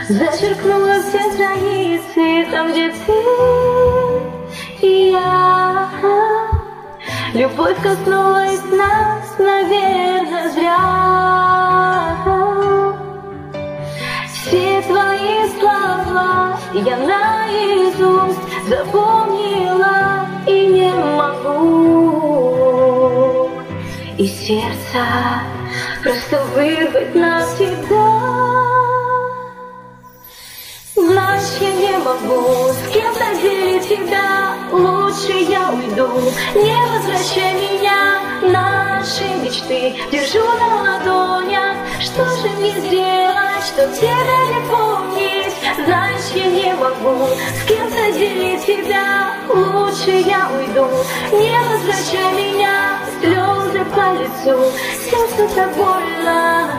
Зачеркнула все страницы, там, где ты и я. Любовь коснулась нас, наверное, зря. Все твои слова я наизусть запомнила и не могу из сердца просто вырвать навсегда. Знаешь, я не могу с кем-то делить тебя, лучше я уйду. Не возвращай меня, наши мечты держу на ладонях. Что же мне сделать, чтоб тебя не помнить? Знаешь, я не могу с кем-то делить тебя, лучше я уйду. Не возвращай меня, слезы по лицу, сердцу так больно.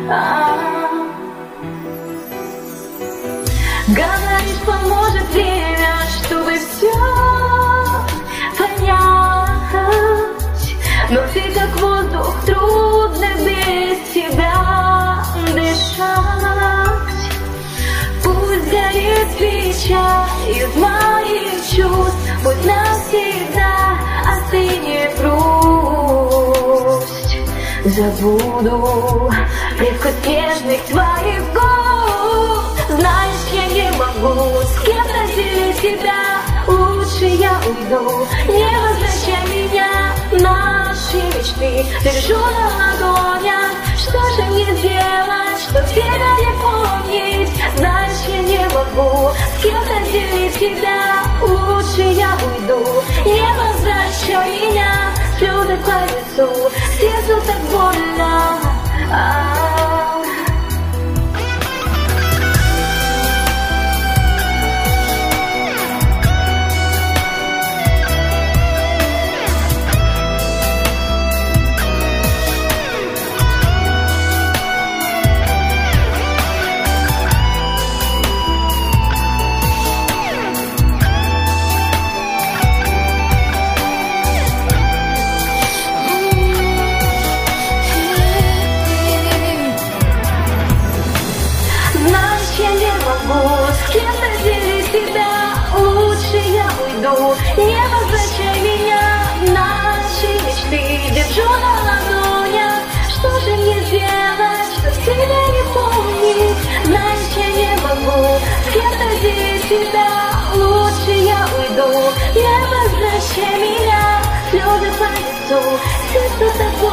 Говоришь, поможет время, чтобы все понять. Но ты как воздух, трудно без тебя дышать. Пусть горит свеча из моих чувств, пусть навсегда остынет грусть. Забуду привкус нежных твоих губ. Знаешь, я не могу с кем-то делить тебя, лучше я уйду. Не возвращай меня, наши мечты держу на ладонях. Что же мне делать, чтоб тебя не помнить? Знаешь, я не могу с кем-то делить тебя, лучше я уйду. Не возвращай меня, слезы по лицу, сердцу так больно. С кем-то делить тебя, лучше я уйду. Не возвращай меня, наши мечты держу на ладонях. Что же мне сделать, чтоб тебя не помнить? Знаешь, я не могу с кем-то делить тебя, лучше я уйду. Не возвращай меня, слезы по лицу, сердце так